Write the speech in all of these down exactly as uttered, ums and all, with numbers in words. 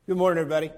Good morning, everybody.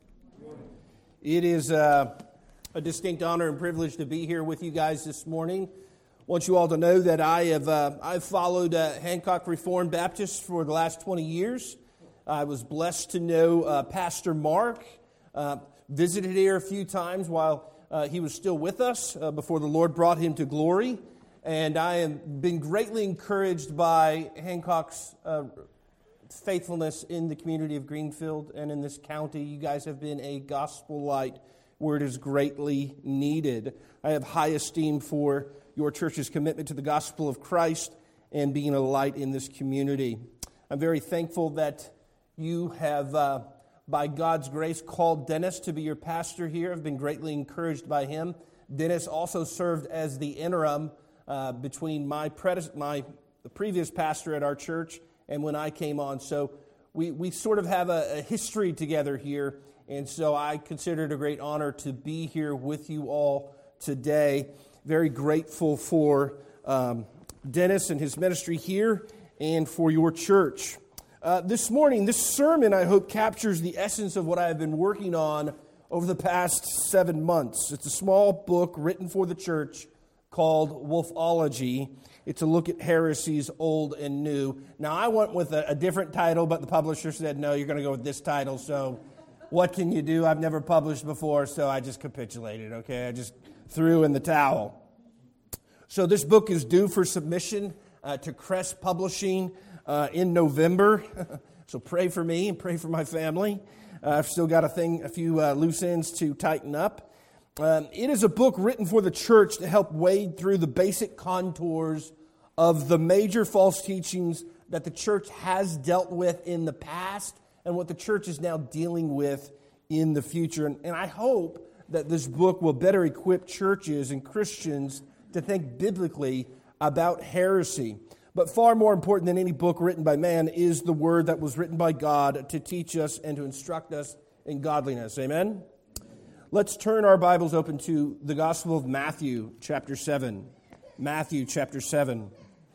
It is uh, a distinct honor and privilege to be here with you guys this morning. I want you all to know that I have uh, I've followed uh, Hancock Reformed Baptist for the last twenty years. I was blessed to know uh, Pastor Mark, uh, visited here a few times while uh, he was still with us uh, before the Lord brought him to glory. And I have been greatly encouraged by Hancock's uh, faithfulness in the community of Greenfield and in this county. You guys have been a gospel light where it is greatly needed. I have high esteem for your church's commitment to the gospel of Christ and being a light in this community. I'm very thankful that you have, uh, by God's grace, called Dennis to be your pastor here. I've been greatly encouraged by him. Dennis also served as the interim uh, between my, prede- my the previous pastor at our church and when I came on. So we, we sort of have a, a history together here, and so I consider it a great honor to be here with you all today. Very grateful for um, Dennis and his ministry here and for your church. Uh, this morning, this sermon, I hope, captures the essence of what I have been working on over the past seven months. It's a small book written for the church called Wolfology. It's a look at heresies, old and new. Now, I went with a, a different title, but the publisher said, no, you're going to go with this title. So what can you do? I've never published before, so I just capitulated, okay? I just threw in the towel. So this book is due for submission uh, to Crest Publishing uh, in November. So pray for me and pray for my family. Uh, I've still got a thing, a few uh, loose ends to tighten up. Um, it is a book written for the church to help wade through the basic contours of the major false teachings that the church has dealt with in the past and what the church is now dealing with in the future. And, and I hope that this book will better equip churches and Christians to think biblically about heresy. But far more important than any book written by man is the word that was written by God to teach us and to instruct us in godliness. Amen? Let's turn our Bibles open to the Gospel of Matthew, chapter seven. Matthew, chapter seven.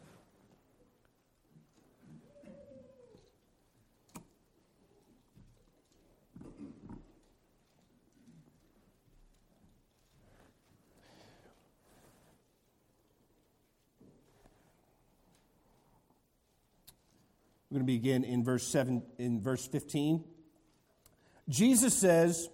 We're going to begin in verse seven, in verse fifteen. Jesus says,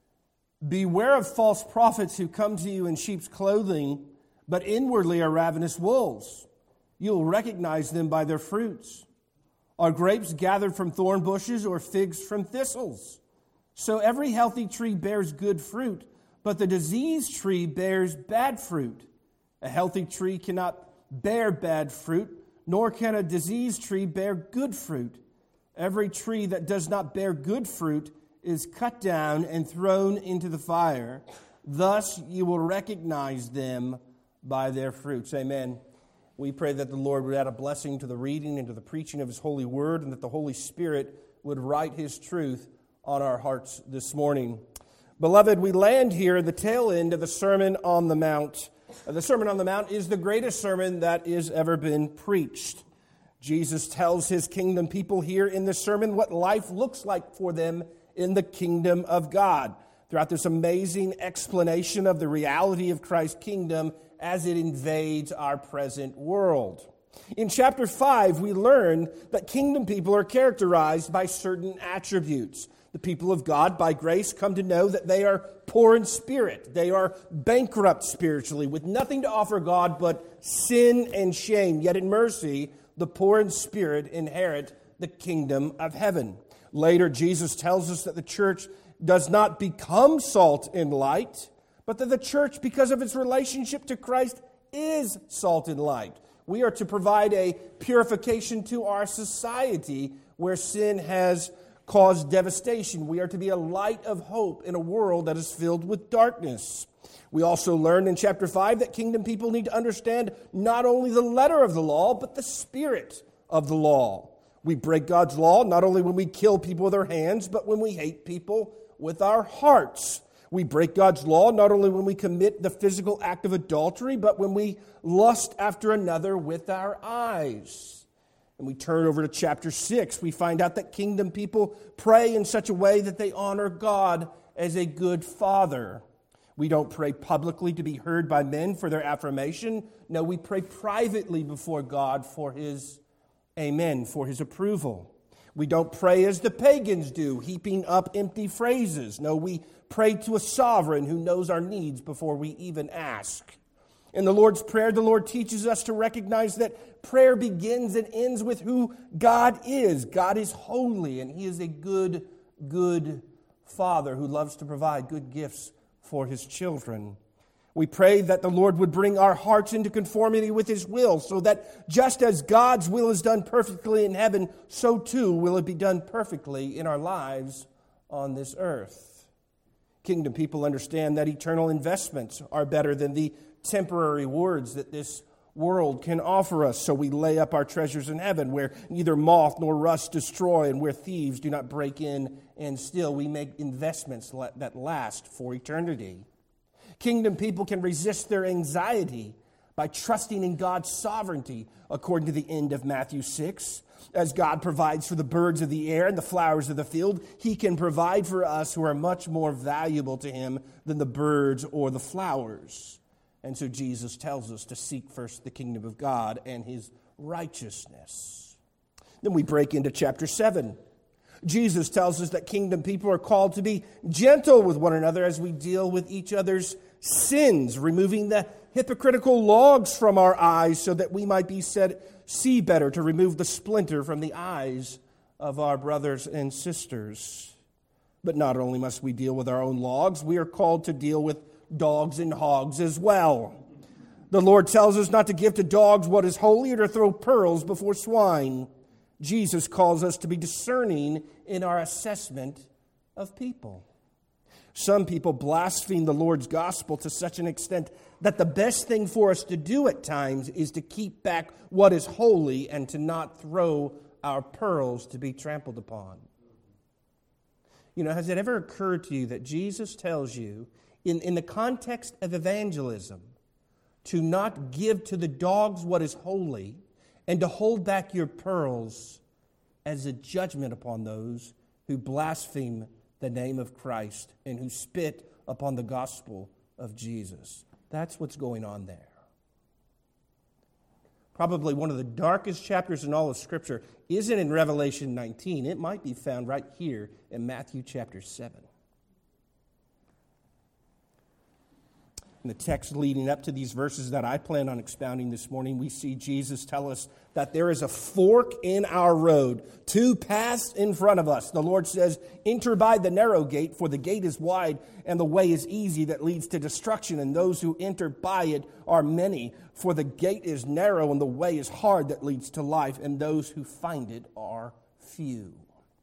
"Beware of false prophets who come to you in sheep's clothing, but inwardly are ravenous wolves. You'll recognize them by their fruits. Are grapes gathered from thorn bushes or figs from thistles? So every healthy tree bears good fruit, but the diseased tree bears bad fruit. A healthy tree cannot bear bad fruit, nor can a diseased tree bear good fruit. Every tree that does not bear good fruit is cut down and thrown into the fire. Thus you will recognize them by their fruits." Amen. We pray that the Lord would add a blessing to the reading and to the preaching of His holy word, and that the Holy Spirit would write His truth on our hearts this morning. Beloved, we land here at the tail end of the Sermon on the Mount. The Sermon on the Mount is the greatest sermon that has ever been preached. Jesus tells His kingdom people here in this sermon what life looks like for them in the kingdom of God, throughout this amazing explanation of the reality of Christ's kingdom as it invades our present world. In chapter five, we learn that kingdom people are characterized by certain attributes. The people of God, by grace, come to know that they are poor in spirit. They are bankrupt spiritually, with nothing to offer God but sin and shame. Yet in mercy, the poor in spirit inherit the kingdom of heaven. Later, Jesus tells us that the church does not become salt and light, but that the church, because of its relationship to Christ, is salt and light. We are to provide a purification to our society where sin has caused devastation. We are to be a light of hope in a world that is filled with darkness. We also learned in chapter five that kingdom people need to understand not only the letter of the law, but the spirit of the law. We break God's law not only when we kill people with our hands, but when we hate people with our hearts. We break God's law not only when we commit the physical act of adultery, but when we lust after another with our eyes. And we turn over to chapter six. We find out that kingdom people pray in such a way that they honor God as a good father. We don't pray publicly to be heard by men for their affirmation. No, we pray privately before God for His amen, for His approval. We don't pray as the pagans do, heaping up empty phrases. No, we pray to a sovereign who knows our needs before we even ask. In the Lord's Prayer, the Lord teaches us to recognize that prayer begins and ends with who God is. God is holy, and He is a good, good Father who loves to provide good gifts for His children. We pray that the Lord would bring our hearts into conformity with His will, so that just as God's will is done perfectly in heaven, so too will it be done perfectly in our lives on this earth. Kingdom people understand that eternal investments are better than the temporary rewards that this world can offer us. So we lay up our treasures in heaven, where neither moth nor rust destroy, and where thieves do not break in and steal. We make investments that last for eternity. Kingdom people can resist their anxiety by trusting in God's sovereignty, according to the end of Matthew six. As God provides for the birds of the air and the flowers of the field, He can provide for us who are much more valuable to Him than the birds or the flowers. And so Jesus tells us to seek first the kingdom of God and His righteousness. Then we break into chapter seven. Jesus tells us that kingdom people are called to be gentle with one another as we deal with each other's sins, removing the hypocritical logs from our eyes so that we might be said, see better, to remove the splinter from the eyes of our brothers and sisters. But not only must we deal with our own logs, we are called to deal with dogs and hogs as well. The Lord tells us not to give to dogs what is holy or to throw pearls before swine. Jesus calls us to be discerning in our assessment of people. Some people blaspheme the Lord's gospel to such an extent that the best thing for us to do at times is to keep back what is holy and to not throw our pearls to be trampled upon. You know, has it ever occurred to you that Jesus tells you, in, in the context of evangelism, to not give to the dogs what is holy and to hold back your pearls as a judgment upon those who blaspheme the name of Christ and who spit upon the gospel of Jesus? That's what's going on there. Probably one of the darkest chapters in all of Scripture isn't in Revelation nineteen. It might be found right here in Matthew chapter seven. In the text leading up to these verses that I plan on expounding this morning, we see Jesus tell us that there is a fork in our road, two paths in front of us. The Lord says, enter by the narrow gate, for the gate is wide and the way is easy that leads to destruction, and those who enter by it are many. For the gate is narrow and the way is hard that leads to life, and those who find it are few.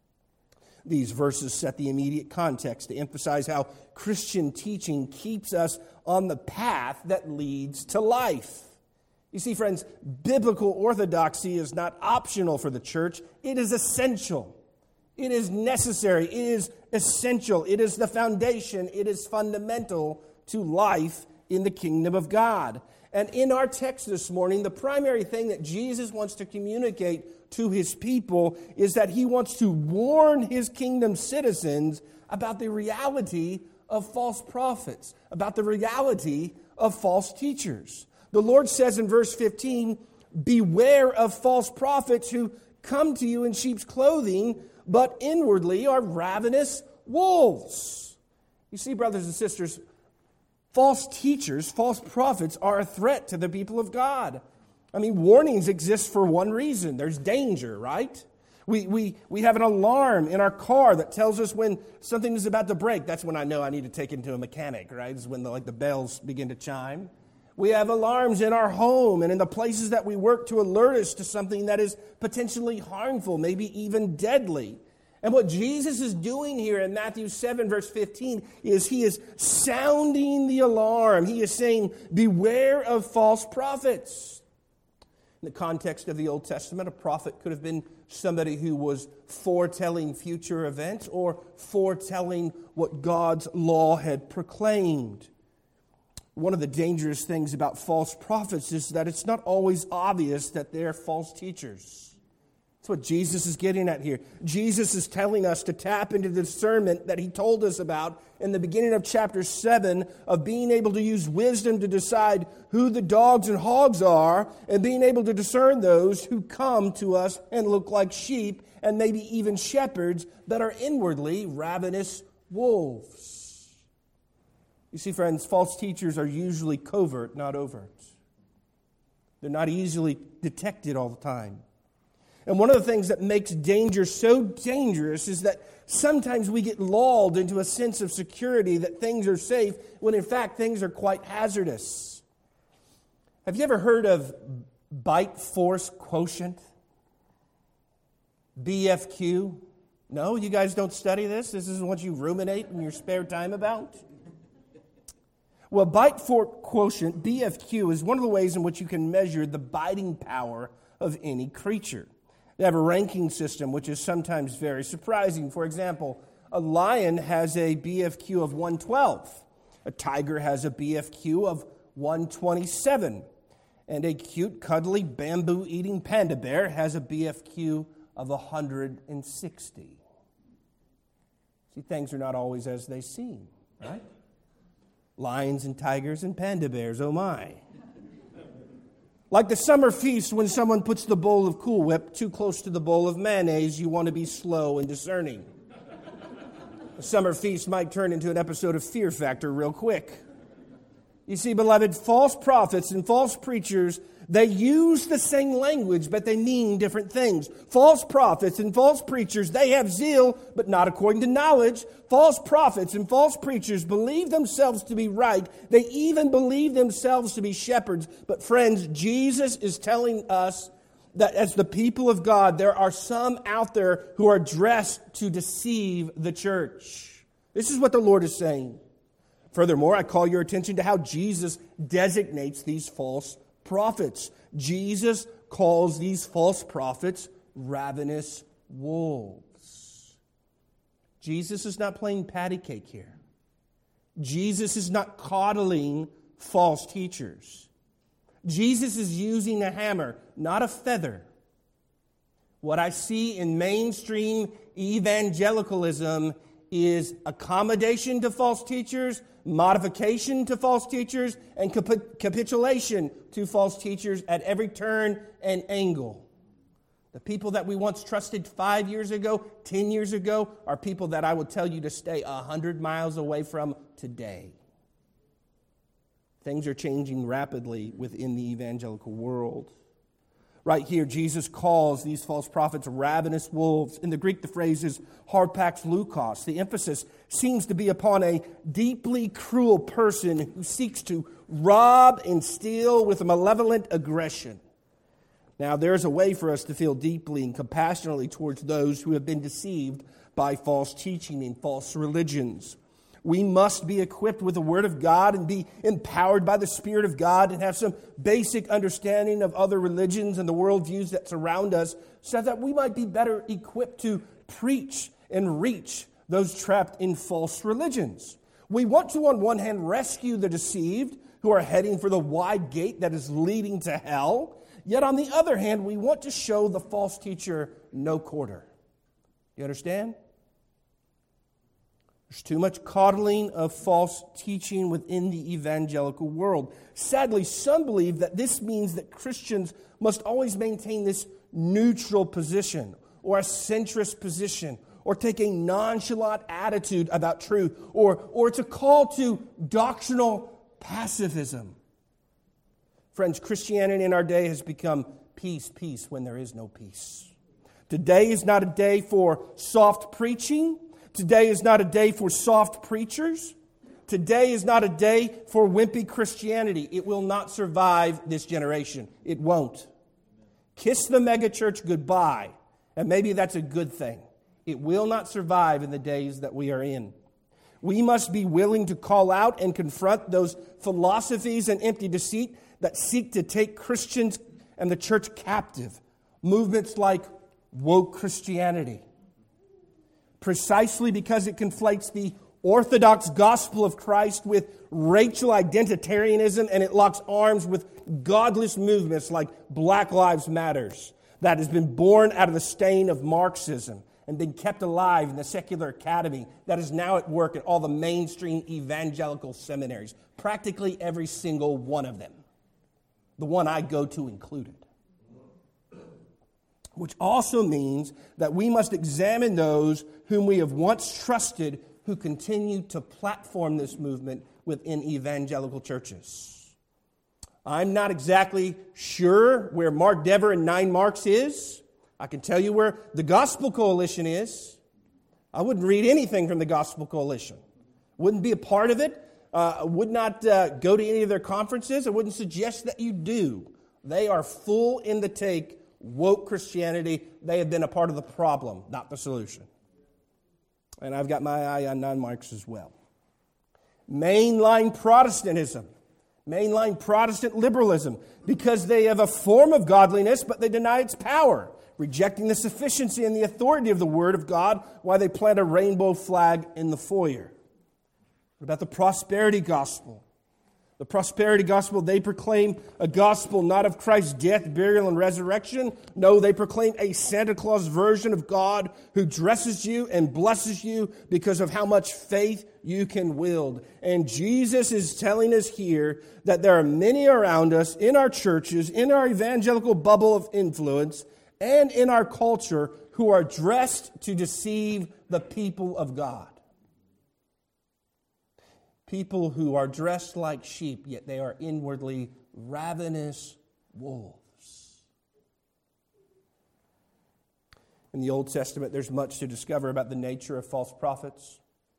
These verses set the immediate context to emphasize how Christian teaching keeps us on the path that leads to life. You see, friends, biblical orthodoxy is not optional for the church. It is essential. It is necessary. It is essential. It is the foundation. It is fundamental to life in the kingdom of God. And in our text this morning, the primary thing that Jesus wants to communicate to His people is that He wants to warn His kingdom citizens about the reality of false prophets, about the reality of false teachers. The Lord says in verse fifteen, beware of false prophets who come to you in sheep's clothing, but inwardly are ravenous wolves. You see, brothers and sisters, false teachers, false prophets are a threat to the people of God. I mean, warnings exist for one reason. There's danger, right? We, we, we have an alarm in our car that tells us when something is about to break. That's when I know I need to take it to a mechanic, right? It's when the, like the bells begin to chime. We have alarms in our home and in the places that we work to alert us to something that is potentially harmful, maybe even deadly. And what Jesus is doing here in Matthew seven, verse fifteen, is He is sounding the alarm. He is saying, beware of false prophets. In the context of the Old Testament, a prophet could have been somebody who was foretelling future events or foretelling what God's law had proclaimed. One of the dangerous things about false prophets is that it's not always obvious that they're false teachers. That's what Jesus is getting at here. Jesus is telling us to tap into the discernment that he told us about in the beginning of chapter seven, of being able to use wisdom to decide who the dogs and hogs are, and being able to discern those who come to us and look like sheep, and maybe even shepherds that are inwardly ravenous wolves. You see, friends, false teachers are usually covert, not overt. They're not easily detected all the time. And one of the things that makes danger so dangerous is that sometimes we get lulled into a sense of security that things are safe, when in fact things are quite hazardous. Have you ever heard of bite force quotient? B F Q? No, you guys don't study this? This isn't what you ruminate in your spare time about? Well, bite force quotient, B F Q, is one of the ways in which you can measure the biting power of any creature. They have a ranking system, which is sometimes very surprising. For example, a lion has a B F Q of one twelve. A tiger has a B F Q of one twenty-seven. And a cute, cuddly, bamboo-eating panda bear has a B F Q of one hundred sixty. See, things are not always as they seem, right? Lions and tigers and panda bears, oh my. Like the summer feast, when someone puts the bowl of Cool Whip too close to the bowl of mayonnaise, you want to be slow and discerning. A summer feast might turn into an episode of Fear Factor real quick. You see, beloved, false prophets and false preachers, they use the same language, but they mean different things. False prophets and false preachers, they have zeal, but not according to knowledge. False prophets and false preachers believe themselves to be right. They even believe themselves to be shepherds. But friends, Jesus is telling us that as the people of God, there are some out there who are dressed to deceive the church. This is what the Lord is saying. Furthermore, I call your attention to how Jesus designates these false prophets. Jesus calls these false prophets ravenous wolves. Jesus is not playing patty cake here. Jesus is not coddling false teachers. Jesus is using a hammer, not a feather. What I see in mainstream evangelicalism is accommodation to false teachers, modification to false teachers, and cap- capitulation to false teachers at every turn and angle. The people that we once trusted five years ago, ten years ago, are people that I would tell you to stay a hundred miles away from today. Things are changing rapidly within the evangelical world. Right here, Jesus calls these false prophets ravenous wolves. In the Greek, the phrase is harpax lukos. The emphasis seems to be upon a deeply cruel person who seeks to rob and steal with a malevolent aggression. Now, there's a way for us to feel deeply and compassionately towards those who have been deceived by false teaching and false religions. We must be equipped with the Word of God and be empowered by the Spirit of God and have some basic understanding of other religions and the worldviews that surround us so that we might be better equipped to preach and reach those trapped in false religions. We want to, on one hand, rescue the deceived who are heading for the wide gate that is leading to hell. Yet on the other hand, we want to show the false teacher no quarter. You understand? There's too much coddling of false teaching within the evangelical world. Sadly, some believe that this means that Christians must always maintain this neutral position or a centrist position or take a nonchalant attitude about truth, or, or it's a call to doctrinal pacifism. Friends, Christianity in our day has become peace, peace when there is no peace. Today is not a day for soft preaching. Today is not a day for soft preachers. Today is not a day for wimpy Christianity. It will not survive this generation. It won't. Kiss the megachurch goodbye, and maybe that's a good thing. It will not survive in the days that we are in. We must be willing to call out and confront those philosophies and empty deceit that seek to take Christians and the church captive. Movements like woke Christianity. Precisely because it conflates the orthodox gospel of Christ with racial identitarianism, and it locks arms with godless movements like Black Lives Matters. that has been born out of the stain of Marxism and been kept alive in the secular academy that is now at work at all the mainstream evangelical seminaries, practically every single one of them, the one I go to included. Which also means that we must examine those whom we have once trusted who continue to platform this movement within evangelical churches. I'm not exactly sure where Mark Dever and Nine Marks is. I can tell you where the Gospel Coalition is. I wouldn't read anything from the Gospel Coalition. Wouldn't be a part of it. Uh, would not uh, go to any of their conferences. I wouldn't suggest that you do. They are full in the take woke Christianity. They have been a part of the problem, not the solution. And I've got my eye on Nine Marks as well. Mainline Protestantism. Mainline Protestant liberalism. Because they have a form of godliness, but they deny its power. Rejecting the sufficiency and the authority of the Word of God while they plant a rainbow flag in the foyer. What about the prosperity gospel? The prosperity gospel, they proclaim a gospel not of Christ's death, burial, and resurrection. No, they proclaim a Santa Claus version of God who dresses you and blesses you because of how much faith you can wield. And Jesus is telling us here that there are many around us, in our churches, in our evangelical bubble of influence, and in our culture, who are dressed to deceive the people of God. People who are dressed like sheep, yet they are inwardly ravenous wolves. In the Old Testament, there's much to discover about the nature of false prophets.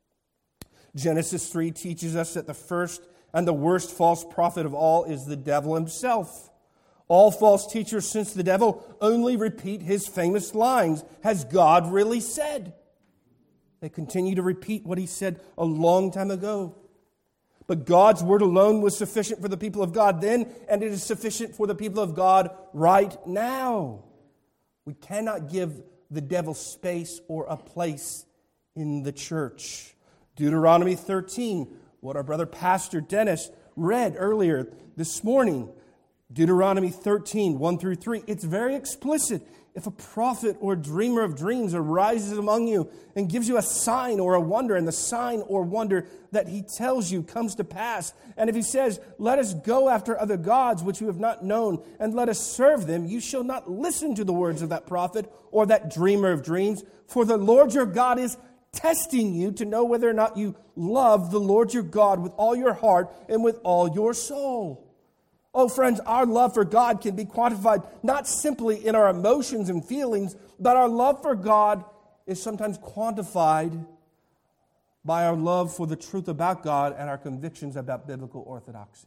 Genesis three teaches us that the first and the worst false prophet of all is the devil himself. All false teachers since the devil only repeat his famous lines. Has God really said? They continue to repeat what he said a long time ago. But God's word alone was sufficient for the people of God then, and it is sufficient for the people of God right now. We cannot give the devil space or a place in the church. Deuteronomy thirteen, what our brother Pastor Dennis read earlier this morning. Deuteronomy thirteen, one through three. It's very explicit. If a prophet or dreamer of dreams arises among you and gives you a sign or a wonder, and the sign or wonder that he tells you comes to pass, and if he says, let us go after other gods which you have not known, and let us serve them, you shall not listen to the words of that prophet or that dreamer of dreams, for the Lord your God is testing you to know whether or not you love the Lord your God with all your heart and with all your soul. Oh, friends, our love for God can be quantified not simply in our emotions and feelings, but our love for God is sometimes quantified by our love for the truth about God and our convictions about biblical orthodoxy.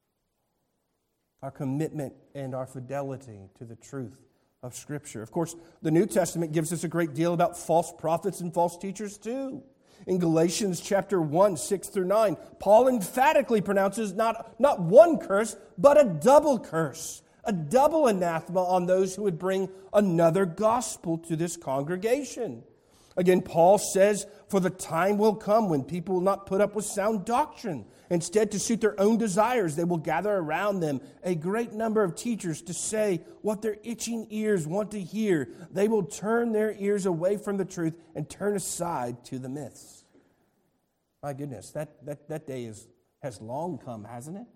Our commitment and our fidelity to the truth of Scripture. Of course, the New Testament gives us a great deal about false prophets and false teachers too. In Galatians chapter one, six through nine, Paul emphatically pronounces not, not one curse, but a double curse, a double anathema on those who would bring another gospel to this congregation. Again, Paul says, for the time will come when people will not put up with sound doctrine. Instead, to suit their own desires, they will gather around them a great number of teachers to say what their itching ears want to hear. They will turn their ears away from the truth and turn aside to the myths. My goodness, that, that, that day is, has long come, hasn't it?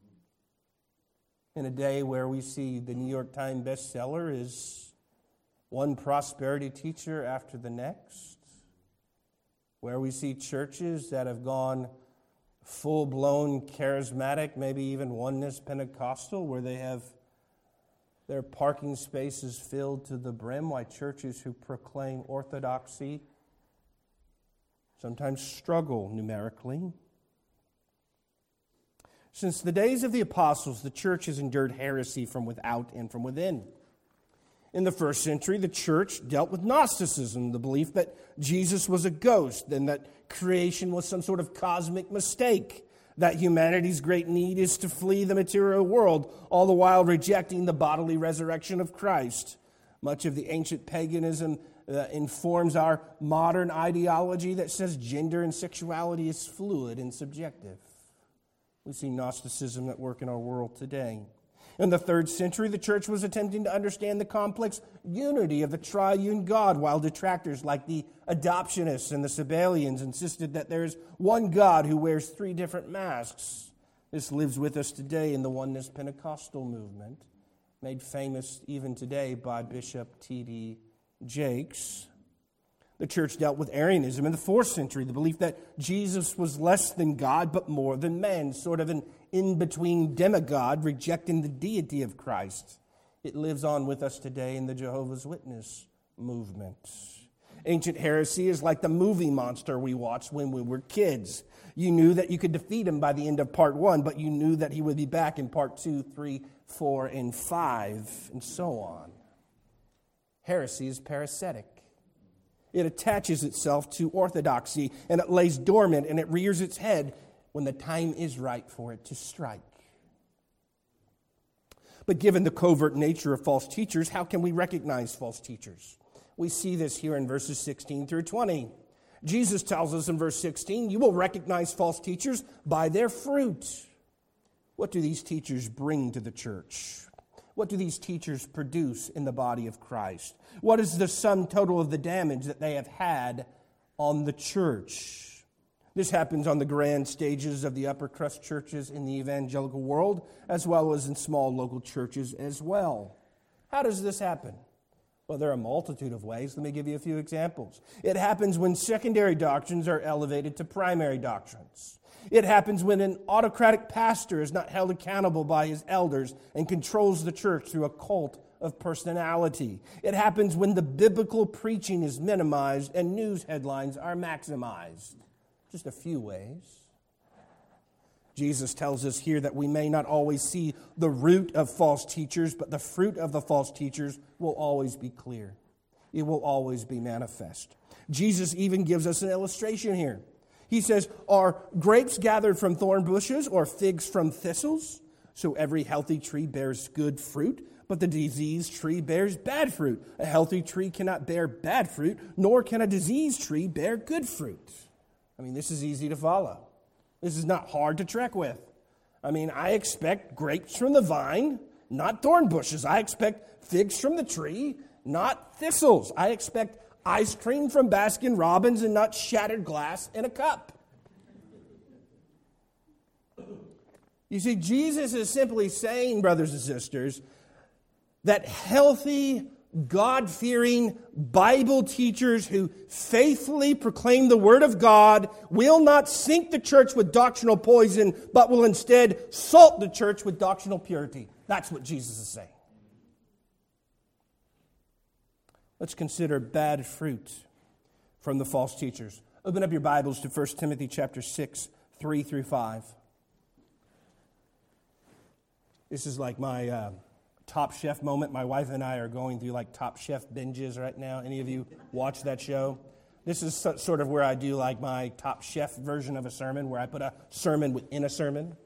In a day where we see the New York Times bestseller is one prosperity teacher after the next, where we see churches that have gone full-blown charismatic, maybe even oneness Pentecostal, where they have their parking spaces filled to the brim, while churches who proclaim orthodoxy sometimes struggle numerically. Since the days of the apostles, the church has endured heresy from without and from within. In the first century, the church dealt with Gnosticism, the belief that Jesus was a ghost and that creation was some sort of cosmic mistake, that humanity's great need is to flee the material world, all the while rejecting the bodily resurrection of Christ. Much of the ancient paganism uh, informs our modern ideology that says gender and sexuality is fluid and subjective. We see Gnosticism at work in our world today. In the third century, the church was attempting to understand the complex unity of the triune God, while detractors like the adoptionists and the Sabellians insisted that there is one God who wears three different masks. This lives with us today in the Oneness Pentecostal movement, made famous even today by Bishop T D Jakes. The church dealt with Arianism in the fourth century, the belief that Jesus was less than God but more than man, sort of an in-between demigod rejecting the deity of Christ. It lives on with us today in the Jehovah's Witness movement. Ancient heresy is like the movie monster we watched when we were kids. You knew that you could defeat him by the end of part one, but you knew that he would be back in part two, three, four, and five, and so on. Heresy is parasitic. It attaches itself to orthodoxy, and it lays dormant, and it rears its head when the time is right for it to strike. But given the covert nature of false teachers, how can we recognize false teachers? We see this here in verses sixteen through twenty. Jesus tells us in verse sixteen, you will recognize false teachers by their fruit. What do these teachers bring to the church? What do these teachers produce in the body of Christ? What is the sum total of the damage that they have had on the church? This happens on the grand stages of the upper crust churches in the evangelical world, as well as in small local churches as well. How does this happen? Well, there are a multitude of ways. Let me give you a few examples. It happens when secondary doctrines are elevated to primary doctrines. It happens when an autocratic pastor is not held accountable by his elders and controls the church through a cult of personality. It happens when the biblical preaching is minimized and news headlines are maximized. Just a few ways. Jesus tells us here that we may not always see the root of false teachers, but the fruit of the false teachers will always be clear. It will always be manifest. Jesus even gives us an illustration here. He says, are grapes gathered from thorn bushes or figs from thistles? So every healthy tree bears good fruit, but the diseased tree bears bad fruit. A healthy tree cannot bear bad fruit, nor can a diseased tree bear good fruit. I mean, this is easy to follow. This is not hard to trek with. I mean, I expect grapes from the vine, not thorn bushes. I expect figs from the tree, not thistles. I expect ice cream from Baskin Robbins and not shattered glass in a cup. You see, Jesus is simply saying, brothers and sisters, that healthy, God-fearing Bible teachers who faithfully proclaim the Word of God will not sink the church with doctrinal poison, but will instead salt the church with doctrinal purity. That's what Jesus is saying. Let's consider bad fruit from the false teachers. Open up your Bibles to First Timothy chapter six, three through five. This is like my uh, Top Chef moment. My wife and I are going through like Top Chef binges right now. Any of you watch that show? This is so, sort of where I do like my Top Chef version of a sermon, where I put a sermon within a sermon.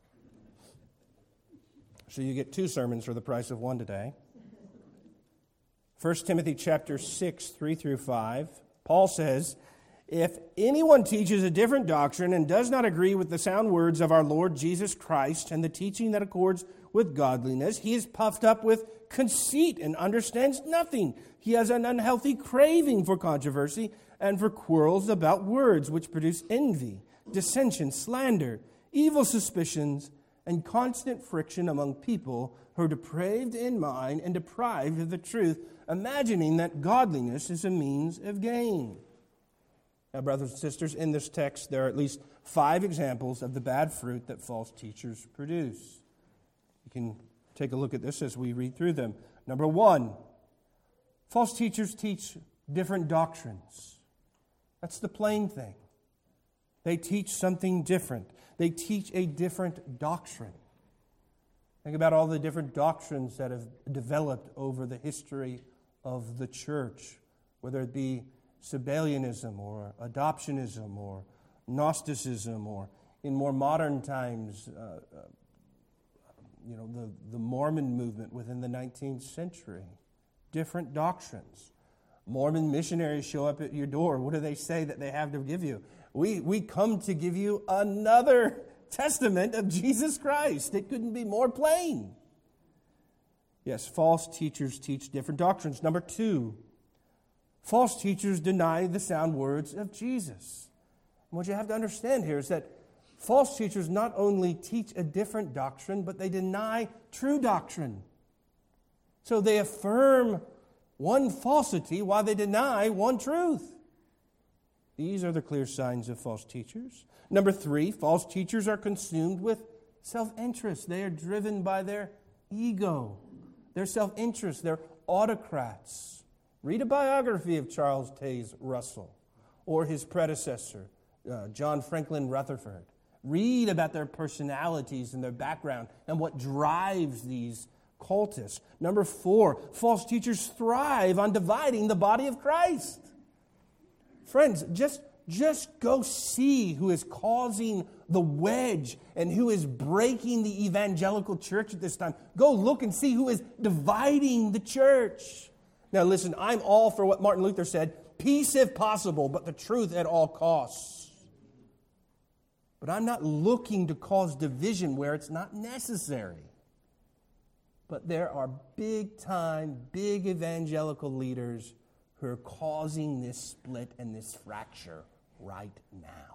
So you get two sermons for the price of one today. First Timothy chapter six, three through five, Paul says, if anyone teaches a different doctrine and does not agree with the sound words of our Lord Jesus Christ and the teaching that accords with godliness, he is puffed up with conceit and understands nothing. He has an unhealthy craving for controversy and for quarrels about words, which produce envy, dissension, slander, evil suspicions, and constant friction among people who are depraved in mind and deprived of the truth, imagining that godliness is a means of gain. Now, brothers and sisters, in this text, there are at least five examples of the bad fruit that false teachers produce. You can take a look at this as we read through them. Number one, false teachers teach different doctrines. That's the plain thing. They teach something different. They teach a different doctrine. Think about all the different doctrines that have developed over the history of the church, whether it be Sabellianism or adoptionism or Gnosticism, or in more modern times, uh, uh, you know, the, the Mormon movement within the nineteenth century. Different doctrines. Mormon missionaries show up at your door. What do they say that they have to give you? We, we come to give you another testament of Jesus Christ. It couldn't be more plain. Yes, false teachers teach different doctrines. Number two, false teachers deny the sound words of Jesus. And what you have to understand here is that false teachers not only teach a different doctrine, but they deny true doctrine. So they affirm one falsity while they deny one truth. These are the clear signs of false teachers. Number three, false teachers are consumed with self-interest. They are driven by their ego, their self-interest. They're autocrats. Read a biography of Charles Taze Russell or his predecessor, uh, John Franklin Rutherford. Read about their personalities and their background and what drives these cultists. Number four, false teachers thrive on dividing the body of Christ. Friends, just, just go see who is causing the wedge and who is breaking the evangelical church at this time. Go look and see who is dividing the church. Now listen, I'm all for what Martin Luther said, peace if possible, but the truth at all costs. But I'm not looking to cause division where it's not necessary. But there are big-time, big evangelical leaders who are causing this split and this fracture right now.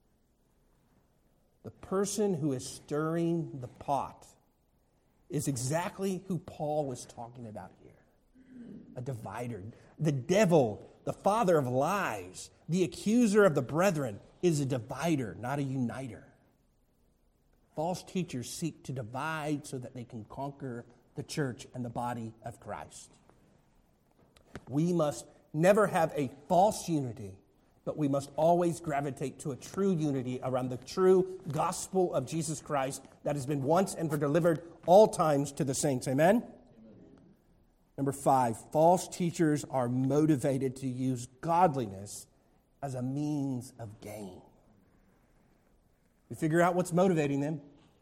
The person who is stirring the pot is exactly who Paul was talking about here. A divider. The devil, the father of lies, the accuser of the brethren, is a divider, not a uniter. False teachers seek to divide so that they can conquer the church and the body of Christ. We must never have a false unity, but we must always gravitate to a true unity around the true gospel of Jesus Christ that has been once and for delivered all times to the saints. Amen? Amen. Number five, false teachers are motivated to use godliness as a means of gain. We figure out what's motivating them.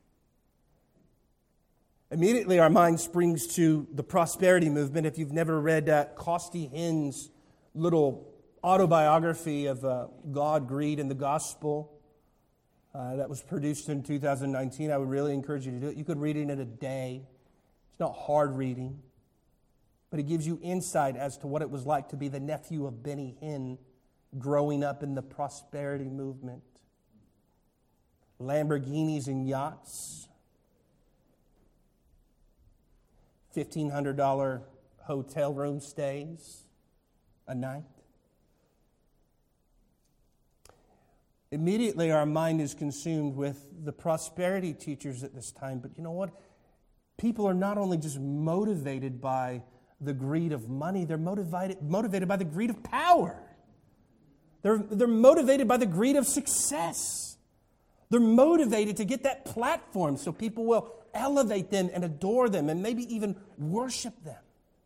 Immediately our mind springs to the prosperity movement. If you've never read uh, Costi Hinn's little autobiography of uh, God, Greed, and the Gospel uh, that was produced in two thousand nineteen, I would really encourage you to do it. You could read it in a day. It's not hard reading, but it gives you insight as to what it was like to be the nephew of Benny Hinn growing up in the prosperity movement. Lamborghinis and yachts, fifteen hundred dollars hotel room stays a night. Immediately our mind is consumed with the prosperity teachers at this time. But you know what? People are not only just motivated by the greed of money, they're motivated, motivated by the greed of power. They're, they're motivated by the greed of success. They're motivated to get that platform so people will elevate them and adore them and maybe even worship them.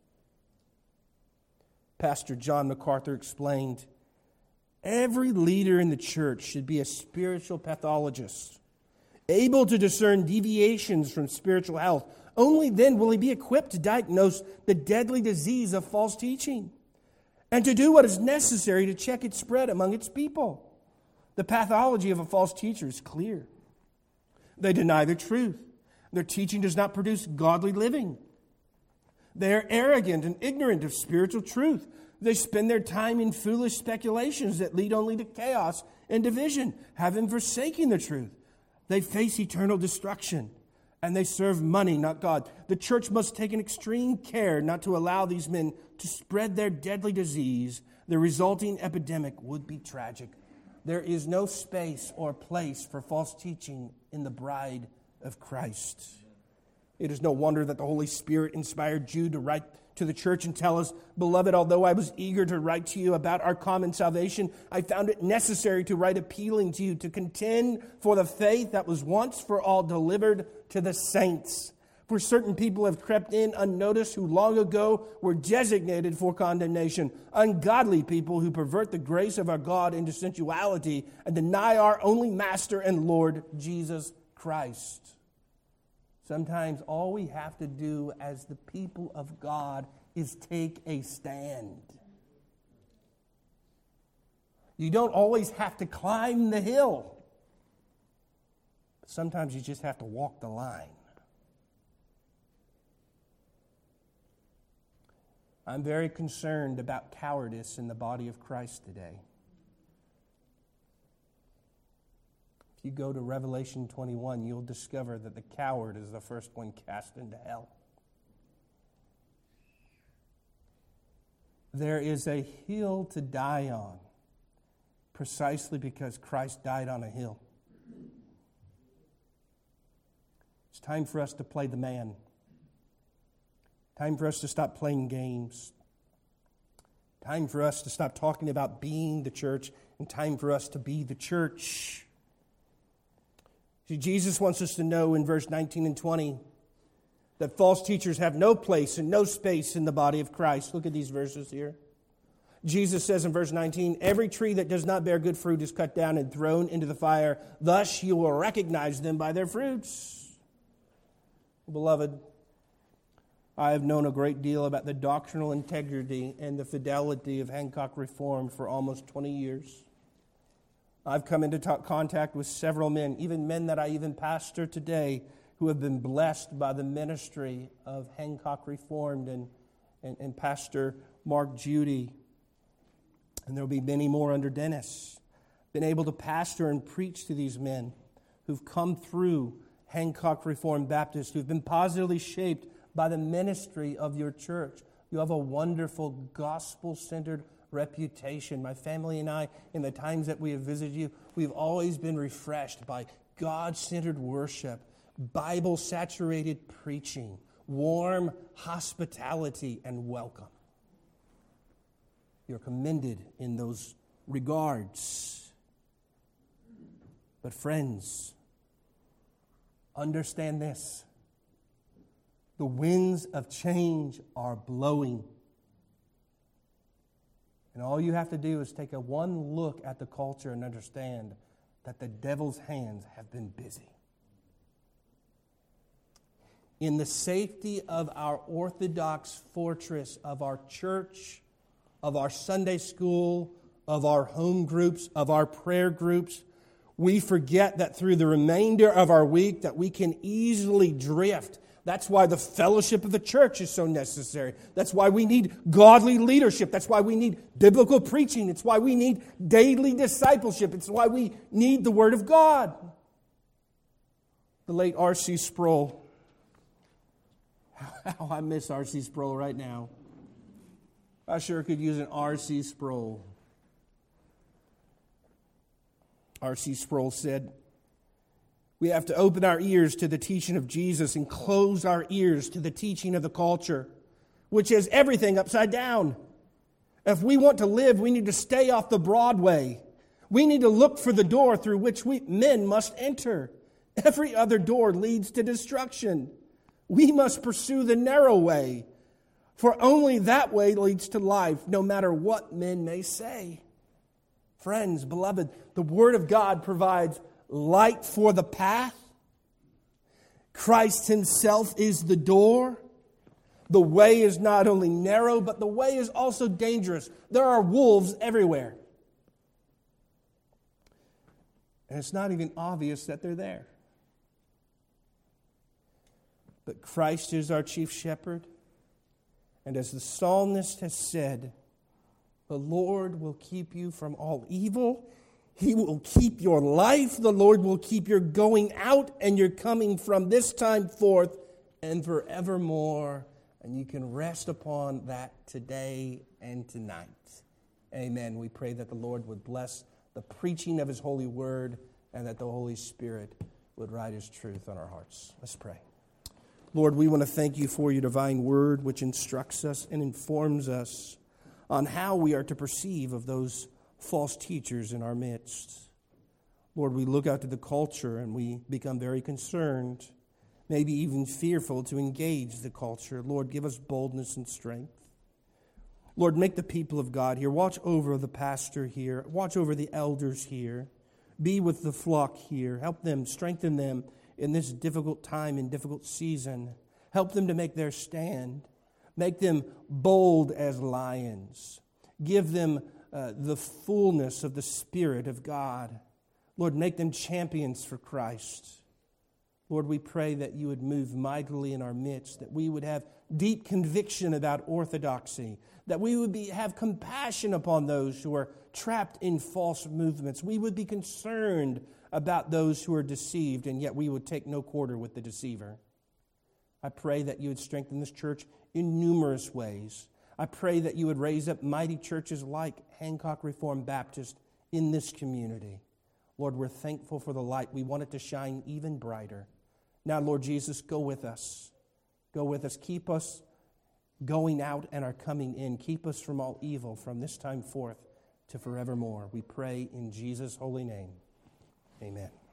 Pastor John MacArthur explained, every leader in the church should be a spiritual pathologist, able to discern deviations from spiritual health. Only then will he be equipped to diagnose the deadly disease of false teaching and to do what is necessary to check its spread among its people. The pathology of a false teacher is clear. They deny the truth. Their teaching does not produce godly living. They are arrogant and ignorant of spiritual truth. They spend their time in foolish speculations that lead only to chaos and division, having forsaken the truth. They face eternal destruction, and they serve money, not God. The church must take an extreme care not to allow these men to spread their deadly disease. The resulting epidemic would be tragic. There is no space or place for false teaching in the bride of Christ. It is no wonder that the Holy Spirit inspired Jude to write to the church and tell us, beloved, although I was eager to write to you about our common salvation, I found it necessary to write appealing to you to contend for the faith that was once for all delivered to the saints. For certain people have crept in unnoticed who long ago were designated for condemnation. Ungodly people who pervert the grace of our God into sensuality and deny our only Master and Lord, Jesus Christ. Sometimes all we have to do as the people of God is take a stand. You don't always have to climb the hill. Sometimes you just have to walk the line. I'm very concerned about cowardice in the body of Christ today. If you go to Revelation twenty-one, you'll discover that the coward is the first one cast into hell. There is a hill to die on, precisely because Christ died on a hill. It's time for us to play the man. Time for us to stop playing games. Time for us to stop talking about being the church, and time for us to be the church. See, Jesus wants us to know in verse nineteen and twenty that false teachers have no place and no space in the body of Christ. Look at these verses here. Jesus says in verse nineteen, every tree that does not bear good fruit is cut down and thrown into the fire. Thus you will recognize them by their fruits. Beloved, I have known a great deal about the doctrinal integrity and the fidelity of Hancock Reformed for almost twenty years. I've come into t- contact with several men, even men that I even pastor today, who have been blessed by the ministry of Hancock Reformed and, and, and Pastor Mark Judy. And there will be many more under Dennis. Been able to pastor and preach to these men who've come through Hancock Reformed Baptist, who've been positively shaped by the ministry of your church. You have a wonderful gospel-centered reputation. My family and I, in the times that we have visited you, we've always been refreshed by God-centered worship, Bible-saturated preaching, warm hospitality, and welcome. You're commended in those regards. But friends, understand this. The winds of change are blowing. And all you have to do is take a one look at the culture and understand that the devil's hands have been busy. In the safety of our orthodox fortress, of our church, of our Sunday school, of our home groups, of our prayer groups, we forget that through the remainder of our week that we can easily drift. That's why the fellowship of the church is so necessary. That's why we need godly leadership. That's why we need biblical preaching. It's why we need daily discipleship. It's why we need the Word of God. The late R C Sproul. How I miss R C Sproul right now. I sure could use an R C Sproul. R C Sproul said, we have to open our ears to the teaching of Jesus and close our ears to the teaching of the culture, which is everything upside down. If we want to live, we need to stay off the Broadway. We need to look for the door through which we men must enter. Every other door leads to destruction. We must pursue the narrow way, for only that way leads to life, no matter what men may say. Friends, beloved, the Word of God provides light for the path. Christ Himself is the door. The way is not only narrow, but the way is also dangerous. There are wolves everywhere. And it's not even obvious that they're there. But Christ is our chief shepherd. And as the psalmist has said, the Lord will keep you from all evil. He will keep your life. The Lord will keep your going out and your coming from this time forth and forevermore. And you can rest upon that today and tonight. Amen. We pray that the Lord would bless the preaching of His holy word and that the Holy Spirit would write His truth on our hearts. Let's pray. Lord, we want to thank You for Your divine word, which instructs us and informs us on how we are to perceive of those false teachers in our midst. Lord, we look out to the culture and we become very concerned, maybe even fearful to engage the culture. Lord, give us boldness and strength. Lord, make the people of God here. Watch over the pastor here. Watch over the elders here. Be with the flock here. Help them, strengthen them in this difficult time and difficult season. Help them to make their stand. Make them bold as lions. Give them uh, the fullness of the Spirit of God. Lord, make them champions for Christ. Lord, we pray that You would move mightily in our midst, that we would have deep conviction about orthodoxy, that we would be, have compassion upon those who are trapped in false movements. We would be concerned about those who are deceived, and yet we would take no quarter with the deceiver. I pray that you would strengthen this church in numerous ways. I pray that you would raise up mighty churches like Hancock Reformed Baptist in this community. Lord, we're thankful for the light. We want it to shine even brighter. Now, Lord Jesus, go with us. Go with us. Keep us going out and are coming in. Keep us from all evil from this time forth to forevermore. We pray in Jesus' holy name. Amen.